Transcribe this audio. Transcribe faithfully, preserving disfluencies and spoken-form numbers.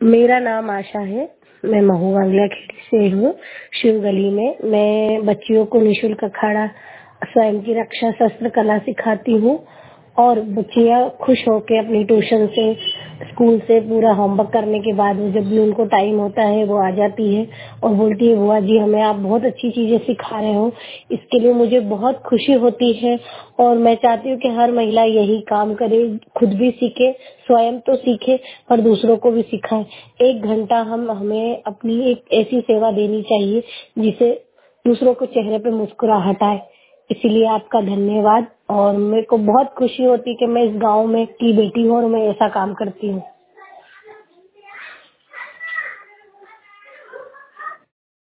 मेरा नाम आशा है। मैं महू वांगला खेड़ी से हूँ, शिव गली में। मैं बच्चियों को निःशुल्क अखाड़ा, स्वयं की रक्षा, शस्त्र कला सिखाती हूँ और बच्चियाँ खुश होकर अपनी ट्यूशन से, स्कूल से पूरा होमवर्क करने के बाद जब भी उनको टाइम होता है वो आ जाती है और बोलती है बुआ जी हमें आप बहुत अच्छी चीजें सिखा रहे हो। इसके लिए मुझे बहुत खुशी होती है और मैं चाहती हूँ कि हर महिला यही काम करे, खुद भी सीखे, स्वयं तो सीखे पर दूसरों को भी सिखाए। एक घंटा हम हमें अपनी एक ऐसी सेवा देनी चाहिए जिसे दूसरों को चेहरे पे मुस्कुराहट आए। इसीलिए आपका धन्यवाद और मेरे को बहुत खुशी होती है कि मैं इस गांव में की बेटी हूँ और मैं ऐसा काम करती हूँ।